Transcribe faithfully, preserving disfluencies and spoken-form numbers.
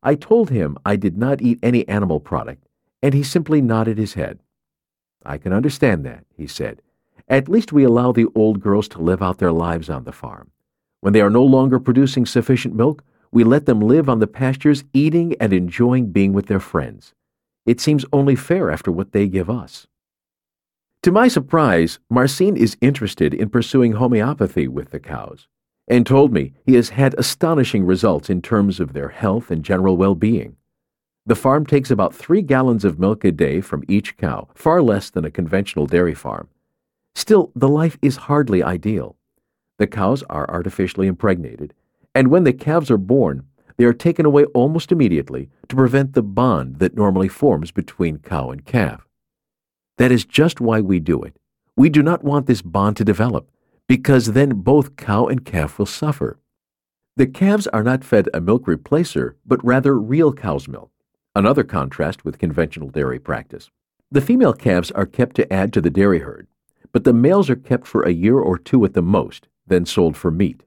I told him I did not eat any animal product, and he simply nodded his head. "I can understand that," he said. "At least we allow the old girls to live out their lives on the farm. When they are no longer producing sufficient milk, we let them live on the pastures, eating and enjoying being with their friends. It seems only fair after what they give us." To my surprise, Marcin is interested in pursuing homeopathy with the cows, and told me he has had astonishing results in terms of their health and general well-being. The farm takes about three gallons of milk a day from each cow, far less than a conventional dairy farm. Still, the life is hardly ideal. The cows are artificially impregnated, and when the calves are born, they are taken away almost immediately to prevent the bond that normally forms between cow and calf. That is just why we do it. We do not want this bond to develop, because then both cow and calf will suffer. The calves are not fed a milk replacer, but rather real cow's milk, another contrast with conventional dairy practice. The female calves are kept to add to the dairy herd, but the males are kept for a year or two at the most, then sold for meat.